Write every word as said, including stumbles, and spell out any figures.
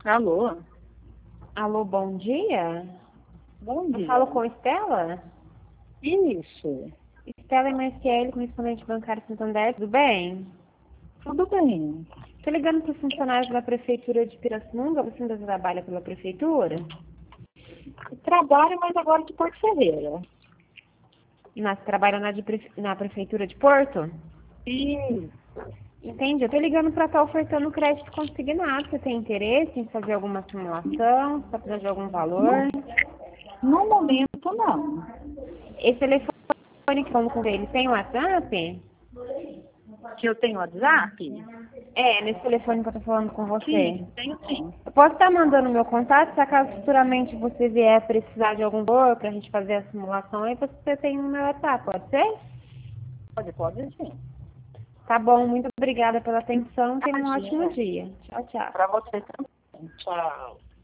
Alô? Alô, bom dia. Bom dia. Eu falo com Estela? Isso. Estela M S L, correspondente bancário Santander, tudo bem? Tudo bem. Estou ligando para os funcionários da Prefeitura de Pirassununga, você ainda trabalha pela Prefeitura? Trabalho, mas agora de Porto Ferreira. Nós trabalha na, de prefe... na Prefeitura de Porto? Isso. Entendi. Eu estou ligando para estar ofertando crédito consignado. Você tem interesse em fazer alguma simulação? Está precisando de algum valor? No momento, não. Esse telefone que vamos com ele tem WhatsApp? Que eu tenho WhatsApp? É, nesse telefone que eu estou falando com você. Sim, tenho sim. Eu posso estar mandando meu contato, se acaso futuramente você vier precisar de algum valor para a gente fazer a simulação, aí você tem o meu WhatsApp, pode ser? Pode, pode sim. Tá bom, muito obrigada pela atenção, tenha um ótimo Imagina. dia. Tchau, tchau. Para você também. Tchau.